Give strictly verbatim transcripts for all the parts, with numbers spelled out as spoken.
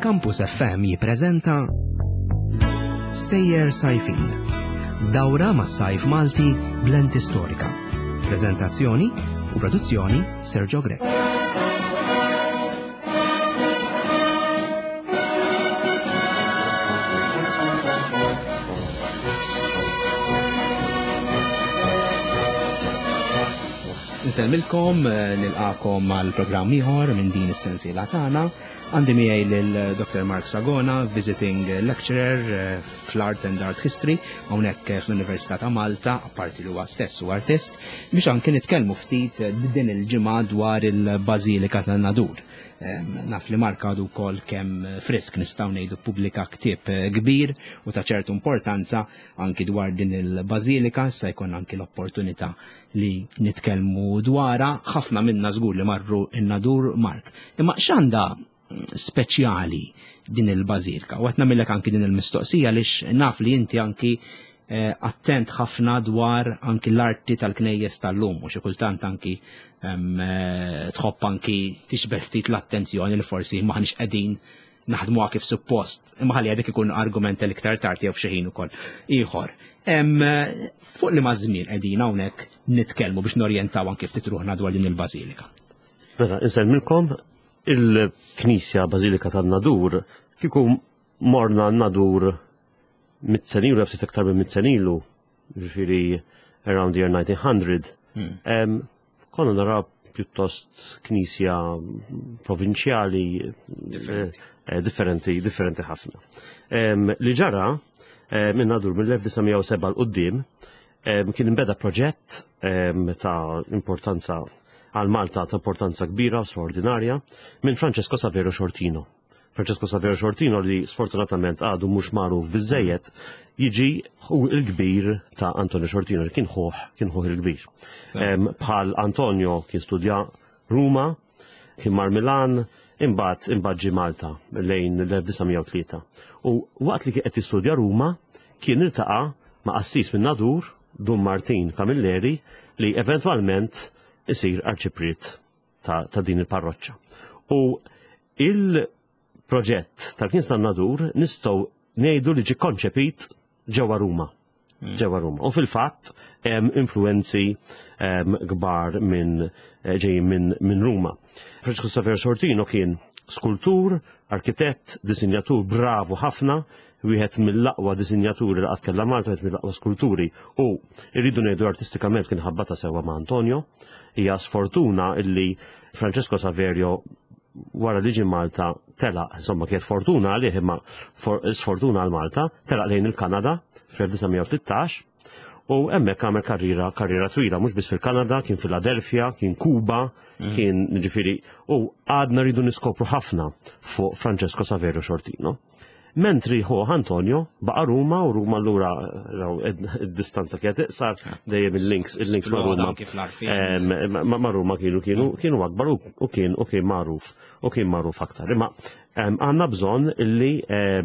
Campus F M jippreżenta Stejjer Sajfin. Dawra mas-sajf Malti blend istorika. Preżentazzjoni u produzzjoni Sergio Grek. Nselmilkom, nilqakom mal-programm ieħor minn din is-sensiela tagħna. Għandi miegħi lil Doctor Mark Sagona, visiting lecturer fl-Art and Art History hawnhekk fl-Università ta' Malta, apparti li huwa stess u artist, biex anke nitkellmu ftit din il-ġimgħa dwar il-Bażilika tan-Nadur. Naf li Mark għadu wkoll kemm frisk nistgħu ngħidu pubblika ktieb kbir u ta' ċertu importanza anki dwar din il-Bażilika, issa jkun anki l-opportunità li nitkellmu dwarha. Ħafna minna żgur li marru in-Nadur, Mark. Imma x'għandha speċjali din il-Bażilika? U qed nagħmilek anki din il-mistoqsija għaliex naf li inti anki attent ħafna dwar anki l-arti tal-knejjes tal-lum u xi kultant anki tħobb anki tixbeh ftit l-attenzjoni li forsi maħniex qegħdin naħdmuha kif suppost. Imma ħalli għadek ikun argument l-iktar tard jew f'xi ħin ukoll ieħor. Fuq li ma' żmien qegħdin hawnhekk nitkellmu biex norjentaw anke ftit ruħna dwar din il-Bażilika. Mela, insellmilkom il-Knisja Bażilika tan-Nadur kieku morna n-Nadur mit-senilu, ftit aktar minn mit-senilu, ġifieri around the year nineteen hundred, konna nara pjuttost knisja provinċjali differenti, differenti ħafna. Li ġara minn Nadur mill-elf tisa' u seba' l-qoddim kien imbeda proġett ta' importanza għal Malta ta' importanza kbira u straordinarja minn Francesco Saverio Shortino. Francesco Saverio Shortino li sfortunatament għadu mhux magħruf biżżejjed jiġi il-kbir ta' Antonio Shortino li kien ħoħ, kien ħoħ il-kbir. Bħal Antonio kien studja Ruma, kien mar Milan, imbagħad imbagħad ġie Malta lejn l-elf tisa' u tlieta. U waqt li qed jistudja Ruma kien iltaqa' ma' qassis minn Nadur, Dun Martin Camilleri, li eventwalment isir arċipriet ta', ta din il-parroċċa. U il- proġett tal-Knisja tan-Nadur nistgħu ngħidu li ġie konċepit ġewwa Ruma. Ġewwa Ruma. U fil-fatt hemm influenzi kbar minn ġejjin minn min Ruma. Francesco Saverio Shortino kien skultur, arkitett, disinjatur bravu ħafna, wieħed mill-aqwa disinjaturi li qatt kellha Malta, wieħed mill-aqwa skulturi. U rridu ngħidu artistikament kien ħabbata sewwa ma' Antonio. Hija sfortuna illi Francesco Saverio wara li ġie Malta telaq, insomma kienet fortuna għalih imma sfortuna għal Malta, telaq lejn il-Kanada fl-elf tisa' u tlittax u hemmhekk għamel karriera karriera twila mhux biss fil-Kanada, kien Philadelphia, kien Kuba, kien ġifieri u għadna rridu niskopru ħafna fuq Francesco Saverio Shortino. Mentri ħoħ Antonio baqa' Ruma u Ruma allura id-distanza kienet iqsar dejjem il-links il-links ma' Ruma ma' Ruma kienu kienu kienu akbar u kien u kien magħruf u kien magħruf aktar. Imma għandna bżonn illi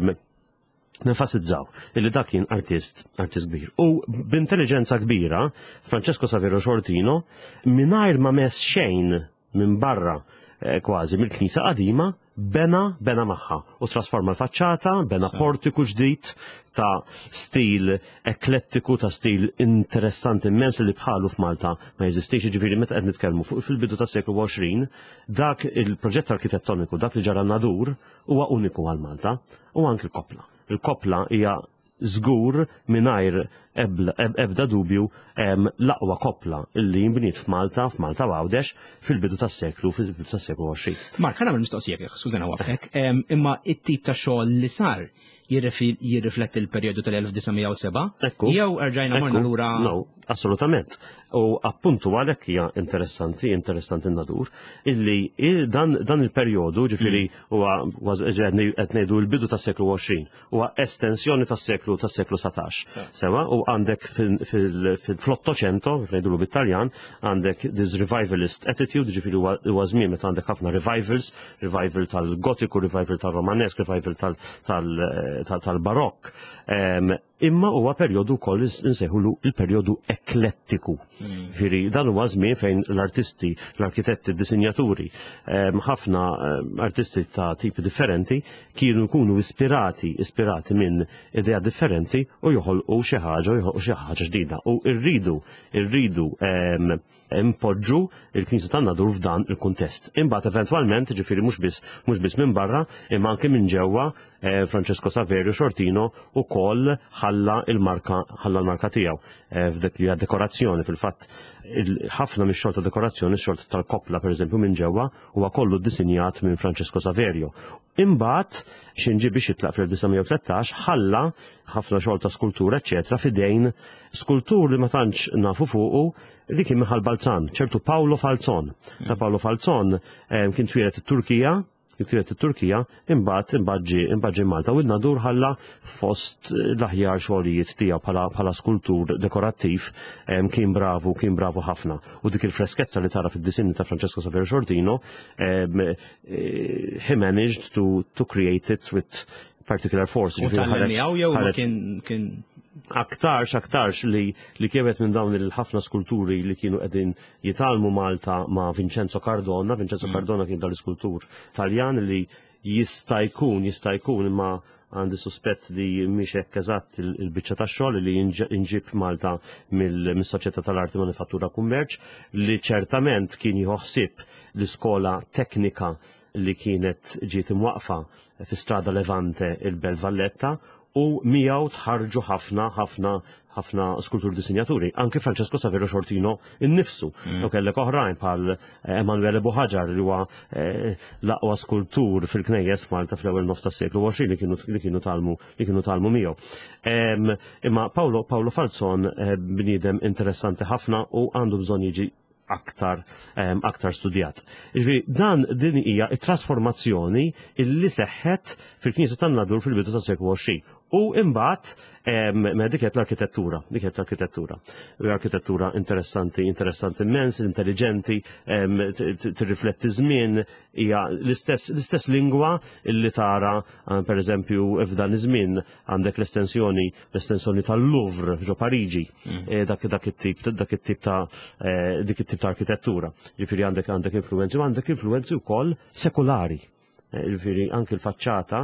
nenfasizzaw illi dak kien artist artist kbir. U b'intelligenza kbira Francesco Saverio Shortino mingħajr ma mess xejn minn barra kważi mill-Knisja qadima bena bena magħha u trasforma l-faċċata, bena portiku ġdid ta' stil eklettiku, ta' stil interessanti immens li bħalu f'Malta ma jeżistix. Ġifieri meta qed nitkellmu fuq fil-bidu tas-seklu għoxrin, dak il-proġett arkitettoniku, dak li ġara Nadur huwa uniku għal Malta u anke l-kopla. Il-kopla hija żgur mingħajr ebda dubju l-aqwa kopla illi jinbniet f'Malta, f'Malta Għawdex fil-bidu tas-seklu, fil-bidu tas-seklu għoxrin. Mark, ħa nagħmel mistoqsija, skużana waqfek, imma it-tip ta' xogħol li sar jirrifletti l-perjodu tal-elf tisa' u seba'? Jew erġajna morna lura? No, assolutament. U appuntu għalhekk hija interessanti, interessanti Nadur, illi dan il-perjodu ġifieri huwa qed ngħidu l-bidu tas-seklu għoxrin, huwa estensjoni tas-seklu tas-seklu satax. Sewa, u għandek fil-Ottocento, ngħidulu bit-Taljan, għandek this revivalist attitude, ġifieri huwa żmien meta għandek ħafna revivals, revival tal-Gotiku, revival tal-Romanesk, revival tal- tal-Barokk. imma huwa perjodu wkoll insejħulu il-perjodu eklettiku. Ġifieri dan huwa żmien fejn l-artisti, l-arkitetti, d-disinjaturi, ħafna artisti ta' tipi differenti kienu jkunu ispirati, ispirati minn idea differenti u joħolqu xi ħaġa, joħolqu xi ħaġa ġdida. U rridu, rridu impoġġu il-Knisja tan-Nadur f'dan il-kuntest. Imbagħad eventwalment, ġifieri mhux biss mhux biss minn barra, imma anke minn ġewwa Francesco Saverio Shortino ukoll ħalla il-marka ħalla l-marka tiegħu f'dik li dekorazzjoni fil-fatt ħafna mix-xogħol ta' dekorazzjoni, x-xogħol tal-kopla pereżempju minn ġewwa huwa kollu ddisinjat minn Francesco Saverio. Imbagħad xinġi biex jitlaq fl-1913 ħalla ħafna xogħol ta' skultura eċetera f'idejn skultur li ma tantx nafu fuqu li kien Miħal Balzan, ċertu Paolo Falzon. Ta' Paolo Falzon kien twieled it-Turkija Kien it-Turkija imbagħad imbagħad ġie Malta u n-Nadur ħalla fost l-aħjar xogħlijiet tiegħu bħala skultur dekorattiv kien bravu, kien bravu ħafna. U dik il-freskezza li tara fid-disinni ta' Francesco Saverio Shortino he managed to to create it with particular force. U tal-miegħu jew kien aktarx aktarx li li kiebet minn dawn il-ħafna skulturi li kienu qegħdin jitalmu Malta ma' Vincenzo Cardona. Vincenzo Cardona kien dal-iskultur Taljan li jista' jkun jista' jkun imma għandi suspett li mhix hekk eżatt il-biċċa tax-xogħol li inġib Malta mis-Soċjetà tal-Arti Manifattura Kummerċ li ċertament kien jieħu l-iskola teknika li kienet ġiet imwaqfa fi Strada Levante il-Belt Valletta u miegħu tħarġu ħafna ħafna ħafna skultur disinjaturi. Anke Francesco Saverio Shortino innifsu. U kellek oħrajn bħal Emanuele Buħaġar li huwa l-aqwa skultur fil-Knejjes Malta fl-ewwel nofs tas-seklu għoxrin li kienu li kienu talmu li kienu talmu miegħu. Imma Paolo Paolo Falzon bniedem interessanti ħafna u għandu bżonn jiġi aktar um, aktar studjat. Iġvi, dan din hija t-trasformazzjoni illi seħħet fil-Knisja tan-Nadur fil-bidu tas-seklu għoxrin. U imbagħad ma dik qed l-arkitettura, dik qed l-arkitettura. Arkitettura interessanti, interessanti immens, intelligenti, tirrifletti żmien, hija l-istess l-istess lingwa illi tara pereżempju f'dan iż-żmien għandek l-estensjoni l-estensjoni tal-Louvre ġo Pariġi, dak dak it-tip dak it-tip ta' dik it-tip ta' arkitettura. Ġifieri għandek għandek influenzi, u għandek influenzi wkoll sekolari. Ġifieri anke l-faċċata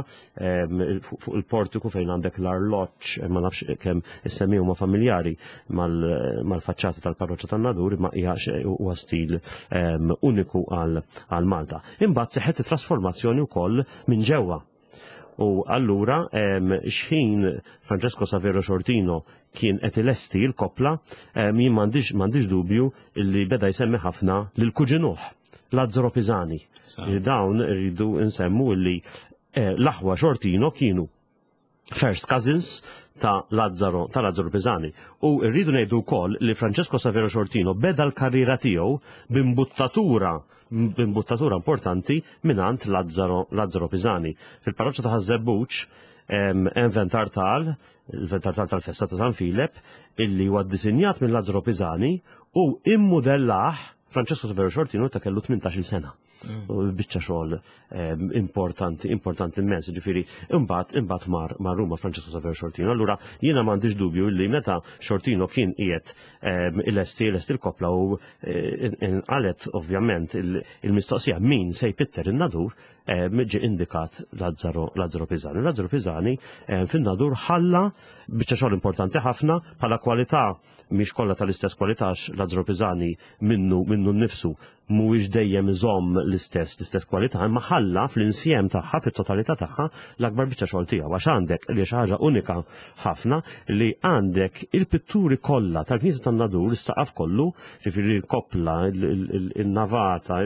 fuq il-portiku fejn għandek l-arloġġ ma nafx kemm issemmiju ma familjari mal-faċċata tal-Parroċċa tan-Nadur imma hija huwa stil uniku għal Malta. Imbagħad seħħet it-trasformazzjoni wkoll minn ġewwa. U allura x'ħin Francesco Saverio Shortino kien qed ilesti l-kopla jien m'għandix dubju illi beda jsemmi ħafna lil kuġinuh Lazzaro Pisani. Dawn rridu nsemmu li l-aħwa Shortino kienu first cousins ta' Lazzaro ta' Lazzaro Pisani. U rridu ngħidu wkoll li Francesco Saverio Shortino beda l-karriera tiegħu b'imbuttatura b'imbuttatura importanti minant Lazzaro Lazzaro Pisani. Fil-parroċċa ta' Ħażebbuċ inventar tal, il-ventar tal tal-festa ta' San Filip illi huwa ddisinjat minn Lazzaro Pisani u immodellaħ Francesco Saverio Shortino ta' kellu tmintax-il sena. U biċċa xogħol importanti, importanti immens, ġifieri imbagħad imbagħad mar mar Ruma Francesco Saverio Shortino. Allura jiena m'għandix dubju li meta Shortino kien qiegħed ilesti ilesti l-kopla u inqalet ovvjament il-mistoqsija min se jpitter in-Nadur ġie indikat Lazzaro Lazzaro Pisani. Lazzaro Pisani fin-Nadur ħalla biċċa xogħol importanti ħafna bħala kwalità mhix kollha tal-istess kwalità Lazzaro Pisani minnu minnu nnifsu mhuwiex dejjem iżomm l-istess l-istess kwalità, imma ħalla fl-insiem tagħha fit-totalità tagħha l-akbar biċċa xogħol tiegħu għax għandek li xi ħaġa unika ħafna li għandek il-pitturi kollha tal-Knisja tan-Nadur istaqaf kollu, ġifieri l-kopla, il-navata,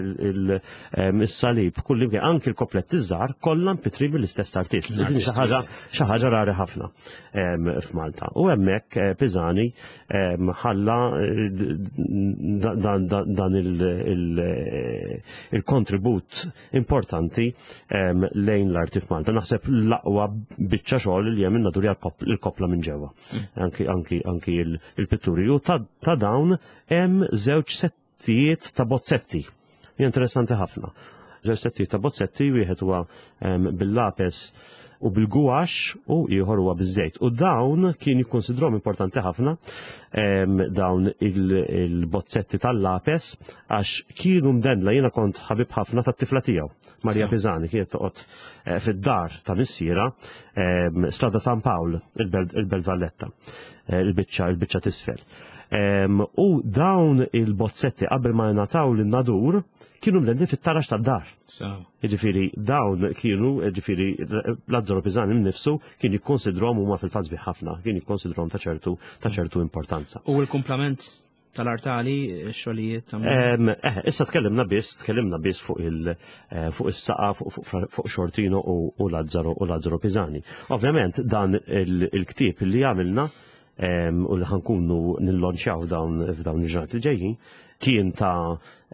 is-salib, kull imkien anke l-koplet iż-żgħar kollha mpitri mill-istess artist. Xi ħaġa xi ħaġa rari ħafna f'Malta. U hemmhekk Pisani ħalla dan il-kontribut importanti lejn l-arti f'Malta. Naħseb l-aqwa biċċa xogħol li hemm in-Nadur il-kopla minn ġewwa. Anki il-pitturi. U ta' dawn hemm żewġ settijiet ta' bozzetti. Interessanti ħafna. żewġ settijiet ta' bozzetti, wieħed huwa bil-lapes u bil-gwax u ieħor huwa biż-żejt. U dawn kien jikkonsidrawhom importanti ħafna dawn il-bozzetti tal-lapes għax kienu mdendla, jiena kont ħabib ħafna tat-tifla tiegħu. Marja Pisani kienet toqgħod fid-dar ta' missiera Strada San Pawl, il-Belt Valletta, il-biċċa il-biċċa t'isfel. U dawn il-bozzetti qabel ma jingħataw lin-nadur kienu mdendli fit-tarax tad-dar. Jiġifieri dawn kienu, jiġifieri Lazzaro Pisani nnifsu kien jikkonsidrawhom huma fil-fatt sbieħ ħafna, kien jikkonsidrawhom ta' ċertu ta' ċertu importanza. U l-kumplament tal-artali, xogħlijiet ta' Eh, issa tkellimna biss, tkellimna biss fuq il fuq is-saqa fuq Xortino u Lazzaro u Lazzaro Pisani. Ovvjament dan il-ktieb li għamilna u li ħankunu nillonċjaw dawn f'dawn il-ġurnati l-ġejjin kien ta'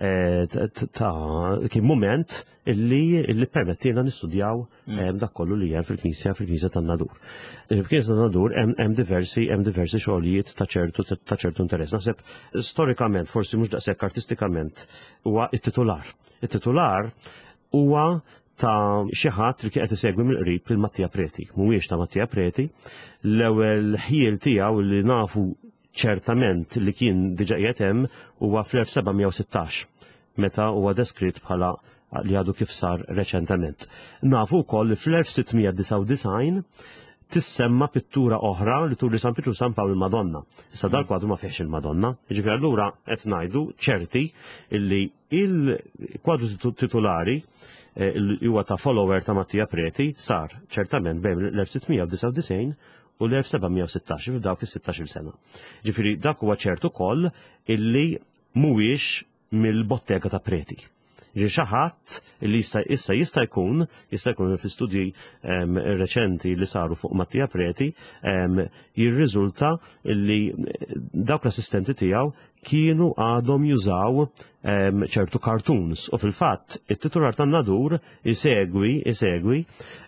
kien moment illi illi permettilna nistudjaw dak kollu li hemm fil-Knisja fil-Knisja tan-Nadur. Fil-Knisja tan-Nadur hemm diversi hemm diversi xogħlijiet ta' ċertu ta' ċertu interess. Naħseb storikament, forsi mhux daqshekk artistikament, huwa it-titular. It-titular huwa ta' xi ħadd li kien qed isegwi mill-qrib lil Mattia Preti. Mhuwiex ta' Mattia Preti, l-ewwel ħiel tiegħu li nafu ċertament li kien diġà qiegħed hemm huwa fl-elf sebgħamija u sittax, meta huwa deskritt bħala li għadu kif sar reċentement. Nafu wkoll li fl-elf sittmija disa' u disgħin tissemma pittura oħra li turi San Pietru San Pawl il-Madonna. Issa dal-kwadru ma fiex il-Madonna. Ġifieri allura qed ngħidu ċerti illi il-kwadru titolari li huwa ta' follower ta' Mattia Preti sar ċertament bejn l-elf sittmija disa' u disgħin u l-elf sebgħamija u sittax f'dawk is-sittax-il sena. Ġifieri dak huwa ċertu ukoll illi mhuwiex mill-bottega ta' Preti. Ġi xi ħadd li jista' issa jista' jkun jista' jkun fi-studji reċenti li saru fuq Mattia Preti jirriżulta li dawk l-assistenti tiegħu kienu għadhom jużaw ċertu cartoons u fil-fatt it-titular tan-Nadur isegwi isegwi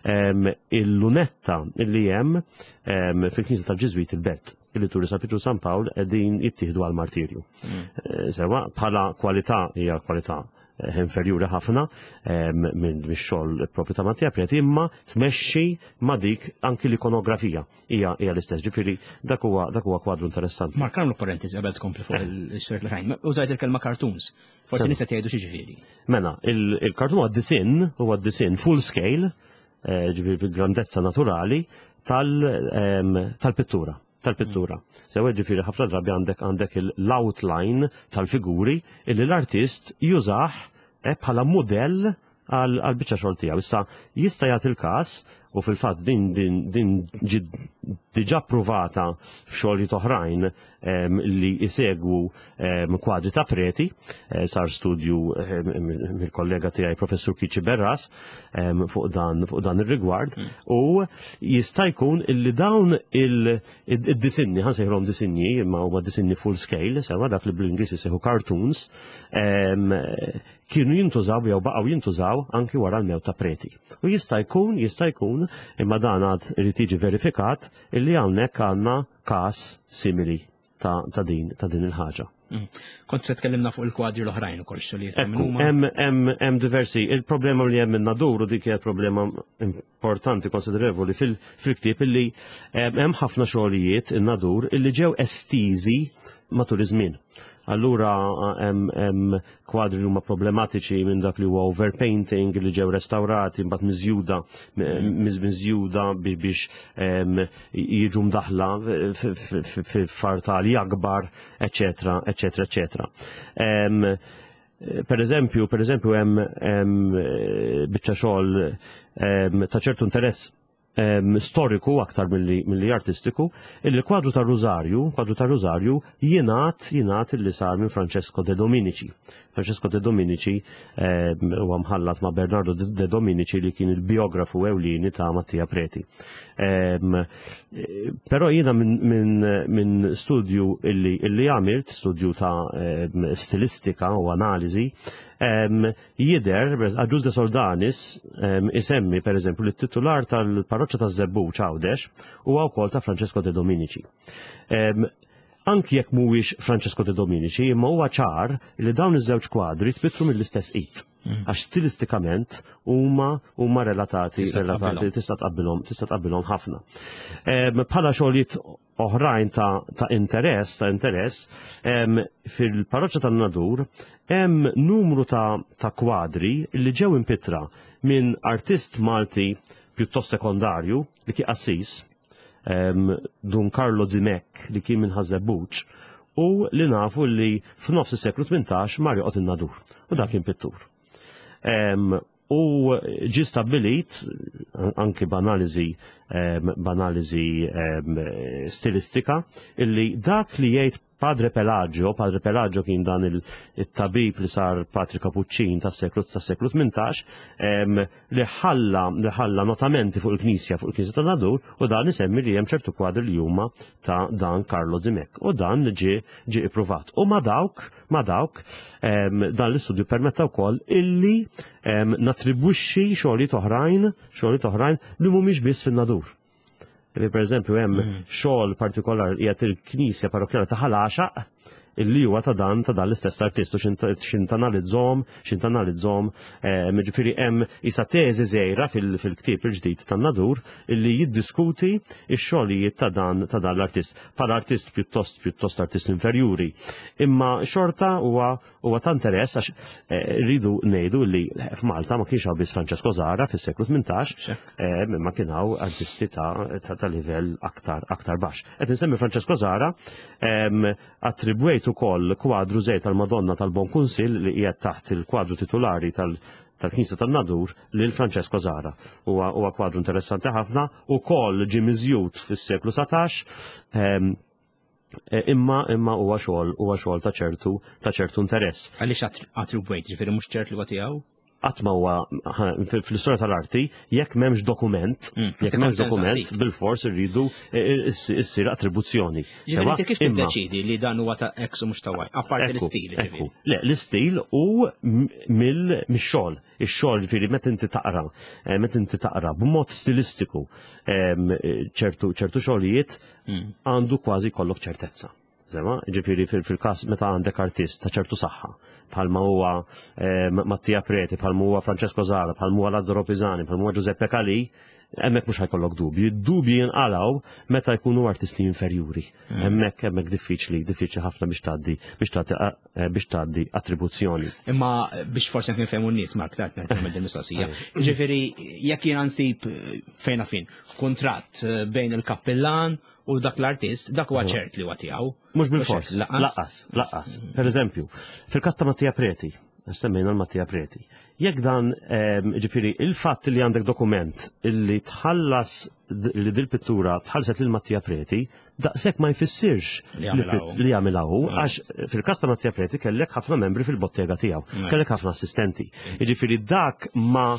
il-lunetta li hemm fil-Knisja tal-Ġiżwit il-Belt illi turi San Pietru San Pawl qegħdin jittieħdu għal martirju. Sewa bħala kwalità hija kwalità inferjuri ħafna minn xogħol proprju ta' Mattia Preti, imma tmexxi ma' dik anki l-ikonografija hija hija l-istess. Ġifieri dak huwa dak huwa kwadru interessanti. Mark nagħmlu parentesi qabel tkompli fuq il-xert l-ħajn. Użajt il-kelma cartoons. Forsi nista' tgħidu xi ġifieri. Mela, il-kartun huwa d-disinn huwa d-disinn full scale, ġifieri fil-grandezza naturali tal-pittura. tal-pittura. Sewa ġifieri ħafna drabi għandek għandek l-outline tal-figuri illi l-artist jużah bħala modell għal biċċa xogħol tiegħu. Issa jista' jagħti il-każ u fil-fatt din din din diġà provata f'xogħlijiet oħrajn li jsegwu kwadri ta' Preti, sar studju mill-kollega tiegħi Professur Kiċi Berras fuq dan fuq dan ir-rigward u jista' jkun illi dawn id-disinni ħansejħolhom disinni imma huma disinni full scale sewa dak li bl-Ingliż isejħu cartoons kienu jintużaw jew baqgħu jintużaw anki wara l-mewt ta' Preti. U jista' jkun jista' jkun imma dan għad irid jiġi verifikat illi hawnhekk għandna każ simili ta' din ta' din il-ħaġa. Kont se tkellimna fuq il-kwadri l-oħrajn ukoll xogħlijiet. Hemm diversi, il-problema li hemm min-Nadur u dik hija problema importanti konsiderevoli fil-ktieb illi hemm ħafna xogħlijiet in-Nadur illi ġew estiżi matul iż-żmien. Allura hemm kwadri li huma problematiċi minn dak li huwa overpainting li ġew restawrati mbagħad miżjuda miżjuda biex jiġu mdaħla f'fartali akbar, eċetera, eċetera, eċetera. Per eżempju, per eżempju hemm biċċa xogħol ta' ċertu interess storiku aktar milli artistiku, il-kwadru ta' Rosarju, kwadru ta' Rosarju jingħat jingħat illi sar minn Francesco de Dominici. Francesco de Dominici huwa mħallat ma' Bernardo de Dominici li kien il-biografu ewlieni ta' Mattia Preti. Però jiena minn studju illi għamilt, studju ta' stilistika u analiżi, jider, Aġuż de Soldanis isemmi per eżempju li t-titular tal-parroċċa ta' Zebbuċ Għawdex huwa wkoll ta' Francesco de Dominici. anki jekk mhuwiex Francesco De Dominici, imma huwa ċar li dawn iż-żewġ kwadri tbittru mill-istess id. Għax stilistikament huma huma relatati relatati tista' tqabbilhom tista' tqabbilhom ħafna. Bħala xogħlijiet oħrajn ta' ta' interess ta' interess fil-parroċċa tan-Nadur hemm numru ta' ta' kwadri li ġew impitra minn artist Malti pjuttost sekondarju li kien Assis, Dun Carlo Zimek li kien minn Ħażebbuġ, u li nafu li f'nofs is-seklu tmintax mar joqgħod in-Nadur. U dak kien pittur. U ġi stabbilit anki b'analiżi b'analiżi stilistika illi dak li jgħid Padre Pelagio, Padre Pelagio kien dan il-tabib li sar Patri Kapuċċin tas-seklu tas-seklu tmintax, li ħalla li ħalla notamenti fuq il-Knisja fuq il-Knisja tan-Nadur, u dan isemmi li hemm ċertu kwadri li huma ta' dan Carlo Zimek. U dan ġie ġie ippruvat. U ma' dawk ma' dawk dan l-istudju permetta wkoll illi natribwixxi xogħlijiet oħrajn, xogħlijiet oħrajn li mhumiex biss fin-Nadur. Per eżempju, hemm xogħol partikolari qiegħed il-Knisja Parrokjali ta' Ħalaxaq illi huwa ta' dan ta' dan l-istess artistu x'intanalizzhom, x'intanalizzhom, jiġifieri hemm isa teżi żgħira fil-ktieb il-ġdid tan-Nadur illi jiddiskuti x-xogħlijiet ta' dan ta' dan l-artist. Bħala artist pjuttost pjuttost artist inferjuri. Imma xorta huwa huwa ta' interess għax rridu ngħidu li f'Malta ma kienx hawn biss Francesco Zara fis-seklu tmintax, imma kien hawn artisti ta' ta' livell aktar aktar baxx. Qed insemmi Francesco Zara attribwejt ukoll kwadru żejt tal-Madonna tal-Bon Kunsill li qiegħed taħt il-kwadru titolari tal-Knisja tan-Nadur lil Francesco Zara. Huwa huwa kwadru interessanti ħafna, ukoll ġie miżjud fis-seklu satax, imma imma huwa xogħol huwa xogħol ta' ċertu ta' ċertu interess. Għaliex attribwejt, ġifieri mhux ċert li huwa tiegħu? Qatt ma huwa fl-istorja tal-arti jekk m'hemmx dokument, jekk m'hemmx dokument bil-fors irridu issir attribuzzjoni. Ġifieri kif tiddeċidi li dan huwa ta' X u mhux ta' Y, apparti l-istil. Le, l-istil u mill-xogħol. Ix-xogħol ġifieri meta inti taqra, meta inti taqra b'mod stilistiku ċertu ċertu xogħlijiet għandu kważi jkollok ċertezza. Ġifieri fil-każ meta għandek artist ta' ċertu saħħa, bħalma huwa Mattia Preti, bħalma huwa Francesco Zara, bħalma huwa Lazzaro Pisani, bħalma huwa Giuseppe Calì, hemmhekk mhux ħajkollok dubji. Dubji jinqalgħu meta jkunu artisti inferjuri. Hemmhekk hemmhekk diffiċli, diffiċli ħafna biex tgħaddi biex tagħti biex tgħaddi attribuzzjoni. Imma biex forsi anke nfehmu n-nies Mark tat nagħmel din mistoqsija. Ġifieri jekk jiena nsib fejn fin kuntratt bejn il-kappellan u dak l-artist, dak huwa ċert li huwa tiegħu. Mhux bil-fors, laqqas, laqqas. Pereżempju, fil-każ ta' Mattia Preti, semmejna l-Mattia Preti. Jekk dan ġifieri il-fatt li għandek dokument illi tħallas li dil-pittura tħallset lil Mattia Preti, daqshekk ma jfissirx li jagħmilha għax fil-każ ta' Mattia Preti kellek ħafna membri fil-bottega tiegħu, kellek ħafna assistenti. Jiġifieri dak ma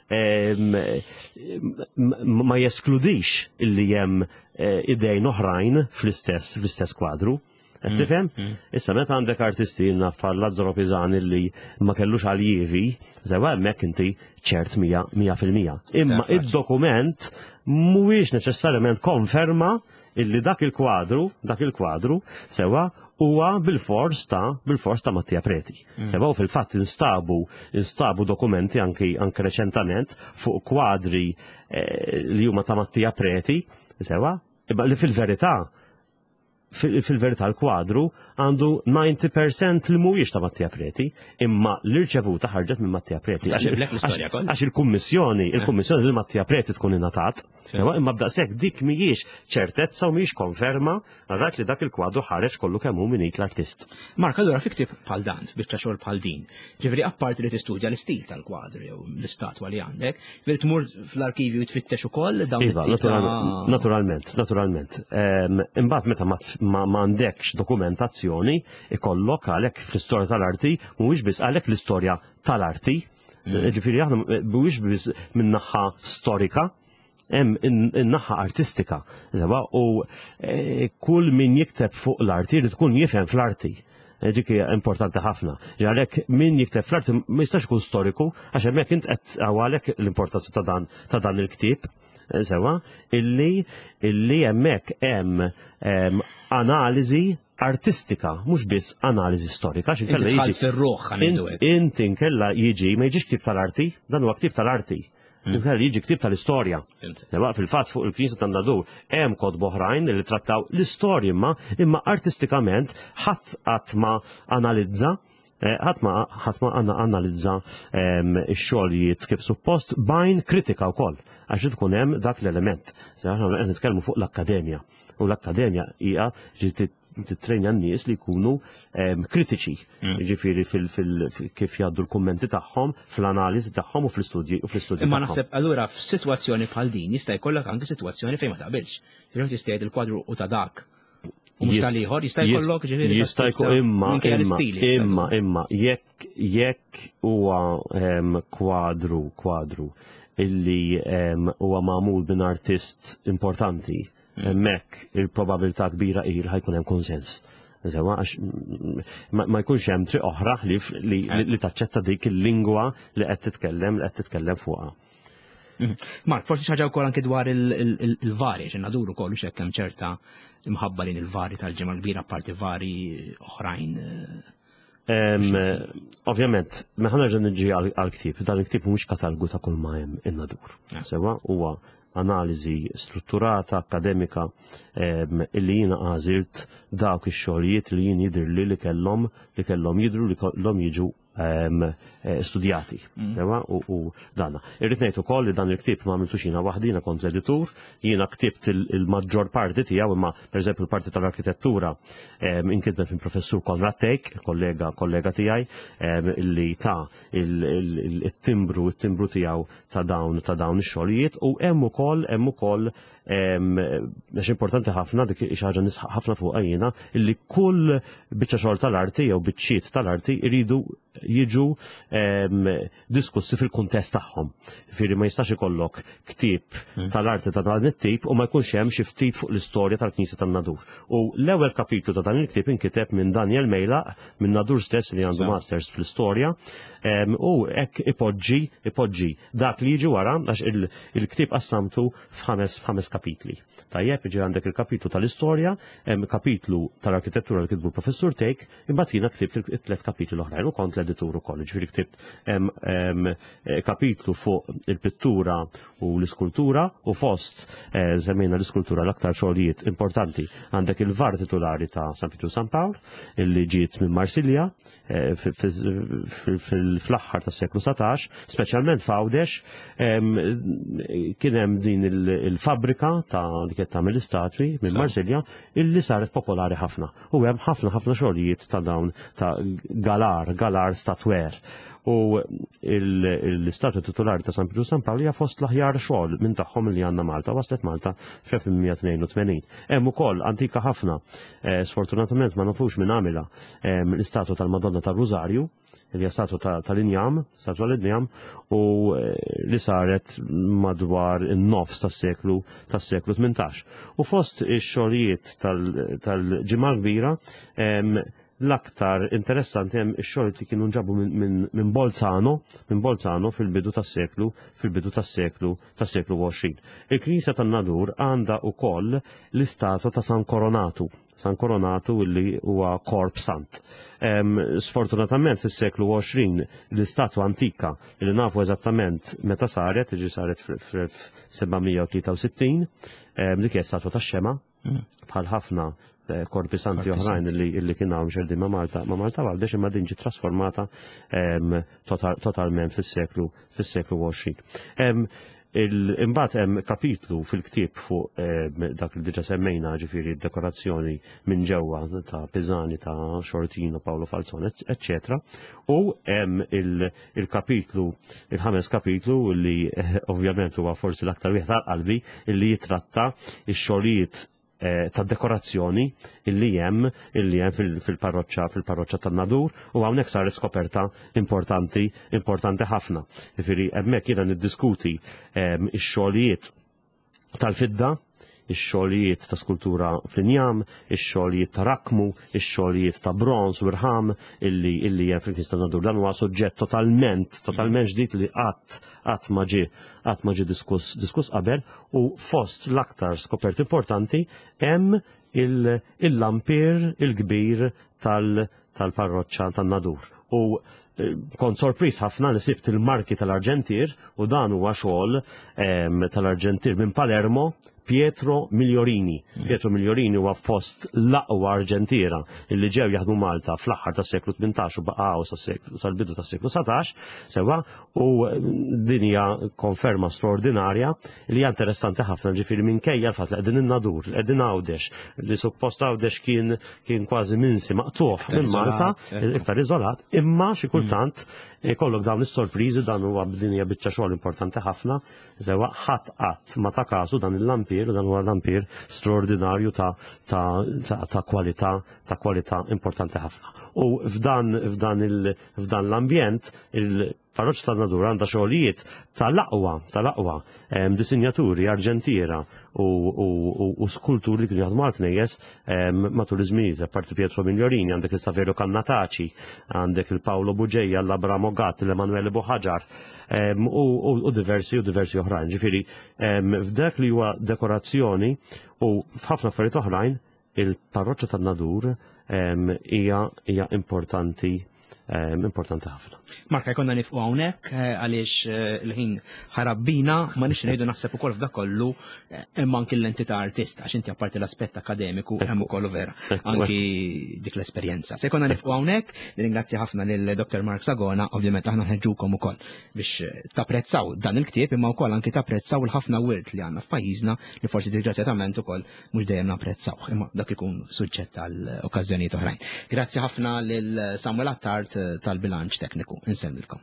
ma jeskludix illi hemm idejn oħrajn fl-istess fl-istess kwadru. Tifhem? Issa meta għandek artisti naf bħal Lazzaro Pisani li ma kellux għaljivi, żewwa hemmhekk inti ċert mija fil-mija. Imma id-dokument mhuwiex neċessarjament konferma illi dak il-kwadru, dak il-kwadru sewa huwa bil-fors ta' bil-fors ta' Mattia Preti. Sewa u fil-fatt instabu instabu dokumenti anki anke reċentament fuq kwadri li huma ta' Mattia Preti, sewa, imma li fil-verità fil-verità l-kwadru għandu ninety percent li mhuwiex ta' Mattia Preti, imma l-irċevuta ħarġet minn Mattia Preti. Għax il-kummissjoni, il-kummissjoni li Mattia Preti tkun ingħatat, imma b'daqshekk dik mhijiex ċertezza u mhijiex konferma għarrat li dak il-kwadru ħareġ kollu kemm hu minn l-artist. Mark, allura fi ktieb bħal dan, f'biċċa xogħol bħal din, ġifieri apparti li tistudja l-istil tal-kwadru jew l-istatwa li għandek, ġifieri tmur fl-arkivju tfittex ukoll dawn it-tip ta' naturalment, naturalment. Imbagħad meta ma għandekx dokumentazzjoni ikollok għalhekk fl-istorja tal-arti mhuwiex biss għalhekk l-istorja tal-arti, ġifieri aħna mhuwiex biss minn naħa storika, hemm in-naħa artistika, u kull min jikteb fuq l-arti jrid tkun jifhem fl-arti. Dik hija importanti ħafna. Għalhekk min jikteb fl-arti ma jistax ikun storiku għax hemmhekk int qed għalhekk l-importanza ta' dan ta' dan il-ktieb. Sewa, illi illi hemmhekk hemm analiżi artistika, mhux biss analiżi storika. Inti tħall fir-ruħ ħanejdu hekk. Inti nkella jiġi ma jiġix ktib tal-arti, dan huwa ktib tal-arti. Inkella jiġi ktib tal-istorja. Fil-fatt fuq il-Knisja tan-Nadur hemm kotb oħrajn li trattaw l-istorja imma imma artistikament ħadd qatt ma analizza ħatma ħatma għanna analizza x-xogħlijiet kif suppost bajn kritika wkoll għax tkun hemm dak l-element. Aħna nitkellmu fuq l-akkademja u l-akkademja hija titrejna n-nies li jkunu kritiċi, jiġifieri kif jgħaddu l-kummenti tagħhom, fl-analiżi tagħhom u fl-istudji u fl-istudji. Imma naħseb allura f'sitwazzjoni bħal din jista' jkollok anke sitwazzjoni fejn ma taqbilx. Jew tista' jgħid il-kwadru u ta' dak. U mhux tal-ieħor jista' jkollok ġifieri jista' jkun imma imma imma jekk jekk huwa kwadru kwadru illi huwa magħmul minn artist importanti, hemmhekk il-probabilità kbira hi ħajkun hemm konsens. Sewa għax ma jkunx hemm triq oħra li taċċetta dik il-lingwa li qed titkellem li qed titkellem fuqha. Mark, forsi xaġa wkoll anke dwar il-vari, ġenna duru kollu xekk hemm ċerta imħabba lin il-vari tal-ġimgħa kbira apparti vari oħrajn. Ovvjament, meħa nerġa' niġi għall-ktieb, dan il-ktieb mhux katalgu ta' kull ma hemm in-nadur. Sewa huwa analiżi strutturata, akademika, illi jiena għażilt dawk ix-xogħlijiet li jien jidhirli li kellhom li kellhom jidhru li kellhom jiġu studjati. U dana. Irrid ngħid ukoll li dan il-ktieb ma għamiltux jiena waħdi, jiena kont l-editur, jiena ktibt il-maġġor parti tiegħu imma pereżempju l-parti tal-arkitettura inkitbet minn professur Konrad Tejk, kollega kollega tiegħi li ta' il-timbru it-timbru tiegħu ta' dawn ta' dawn ix-xogħlijiet u hemm ukoll hemm ukoll għax importanti ħafna dik xi ħaġa nisħaq ħafna fuqha jiena illi kull biċċa xogħol tal-arti jew biċċiet tal-arti jridu jiġu diskussi fil-kuntest tagħhom. Jiġifieri ma jistax ikollok ktieb tal-arti ta' dan it-tip u ma jkunx hemm xi ftit fuq l-istorja tal-Knisja tan-Nadur. U l-ewwel kapitlu ta' dan il-ktieb inkiteb minn Daniel Mejlaq minn Nadur stess li għandu masters fl-istorja u hekk ipoġġi ipoġġi dak li jiġi wara għax il-ktieb qassamtu f'ħames f'ħames kapitli. Tajjeb, iġi għandek il-kapitlu tal-istorja, kapitlu tal-arkitettura li kitbu professur Tejk, imbagħad jiena ktibt it-tliet kapitli l-oħrajn u kont l-editur ukoll. Ġifieri ktibt kapitlu fuq il-pittura u l-iskultura u fost semmejna l-iskultura l-aktar xogħlijiet importanti għandek il-var titolari ta' San Pietru San Pawl illi ġiet minn Marsilja fl-aħħar tas-seklu satax, speċjalment f'Għawdex kien hemm din il-fabrika ta' li kien tagħmel istatwi minn Marsilja illi saret popolari ħafna. U hemm ħafna ħafna xogħlijiet ta' dawn ta' galar, galar statwer. U l-istatwa titolari ta' San Pietru San Pawl hija fost l-aħjar xogħol minn tagħhom li għandna Malta, waslet Malta fl-elf u hemm ukoll antika ħafna, sfortunatament ma nafux minn għamilha l-istatwa tal-Madonna tar-Rużarju, li hija statwa tal-injam, statwa l-injam, u li saret madwar in-nofs tas-seklu tas-seklu tmintax. U fost ix-xogħlijiet tal-ġimgħa kbira l-aktar interessanti hemm ix-xogħol li kienu nġabu minn Bolzano, minn Bolzano fil-bidu tas-seklu, fil-bidu tas-seklu tas-seklu għoxrin. Il-Knisja tan-Nadur għandha wkoll l-istatwa ta' San Koronatu. San Koronatu illi huwa korp sant. Sfortunatament fis-seklu għoxrin l-istatwa antika li nafu eżattament meta saret, tiġi saret f'sebgħamija tlieta u sittin, dik hija statwa tax-xema bħal ħafna korpi santi oħrajn illi kien hawn xerdin ma' Malta, ma' Malta Għawdex imma din ġiet trasformata totalment fis-seklu fis-seklu għoxrin. Imbagħad hemm kapitlu fil-ktieb fuq dak li diġà semmejna ġifieri d-dekorazzjoni minn ġewwa ta' Pisani, ta' Xortino, Paolo Falzone, eċċetera. U hemm il-kapitlu, il-ħames kapitlu li ovvjament huwa forsi l-aktar wieħed għall-qalbi illi jitratta x-xogħlijiet ta' dekorazzjoni illi hemm illi hemm fil-parroċċa fil-parroċċa tan-Nadur u hawnhekk saret skoperta importanti importanti ħafna. Jiġifieri hemmhekk jiena niddiskuti x-xogħlijiet tal-fidda, ix-xogħlijiet ta' skultura fl-injam, ix-xogħlijiet ta' rakmu, ix-xogħlijiet ta' bronz u rħam illi illi hemm fil-Knisja tan-Nadur. Dan huwa suġġett totalment totalment ġdid li qatt qatt ma ġie qatt ma ġie diskuss diskuss qabel u fost l-aktar skopert importanti hemm il-lampir il-kbir tal-parroċċa tan-Nadur. U kont sorpriż ħafna li sibt il-marki tal-Arġentir u dan huwa xogħol tal-Arġentir minn Palermo, Pietro Migliorini. Pietro Migliorini huwa fost l-aqwa Arġentira illi ġew jaħdmu Malta fl-aħħar tas-seklu tmintax u baqgħu sal-bidu tas-seklu satax, sewa, u din hija konferma straordinarja li hija interessanti ħafna ġifieri minkejja l-fatt li qegħdin in-Nadur, qegħdin Għawdex, li suppost Għawdex kien kien kważi minsi maqtuħ minn Malta, iktar iżolat, imma xi kultant kollok dawn is-sorpriżi dan huwa b'dinja biċċa xogħol importanti ħafna, sewa ħadd qatt ma ta' kasu dan il-lampir, dan huwa lampir straordinarju ta' ta' kwalità ta' kwalità importanti ħafna. U f'dan f'dan f'dan l-ambjent il-parroċċa tan-Nadur għandha xogħlijiet tal-aqwa tal-aqwa disinjaturi Arġentira u skulturi li kienu jaħdmu għall-knejjes matul iż-żmien, apparti Pietro Migliorini, għandek il-Saverio Cannataci, għandek il-Paolo Buġeja, l-Abramo Gatt, l-Emanuele Boħaġar u diversi u diversi oħrajn. Ġifieri f'dak li huwa dekorazzjoni u f'ħafna affarijiet oħrajn il-parroċċa tan-Nadur hija importanti importanti ħafna. Marka, jkollna nifqu hawnhekk għaliex il-ħin ħarabbina ma nix ngħidu naħseb ukoll f'dak kollu imma anki l-entità artista għax inti apparti l-aspett akademiku hemm ukoll vera anki dik l-esperjenza. Se jkollna nifqu hawnhekk, nirringrazzja ħafna lil doktor Mark Sagona, ovvjament aħna nħeġġukom ukoll biex tapprezzaw dan il-ktieb imma wkoll anki tapprezzaw il-ħafna wirt li għandna f'pajjiżna li forsi disgrazzjatament ukoll mhux dejjem napprezzaw, imma dak ikun suġġett għal okkażjonijiet oħrajn. Grazzi ħafna lil Samuel Attard tal-bilanċ tekniku. Insemmilkom.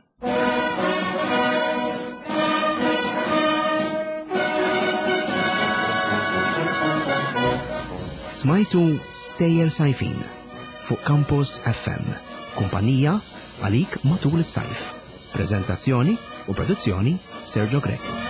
Smajtu Stejjer Sajfin fuq Campus F M. Kumpanija għalik matul is-sajf. Preżentazzjoni u produzzjoni Sergio Grek.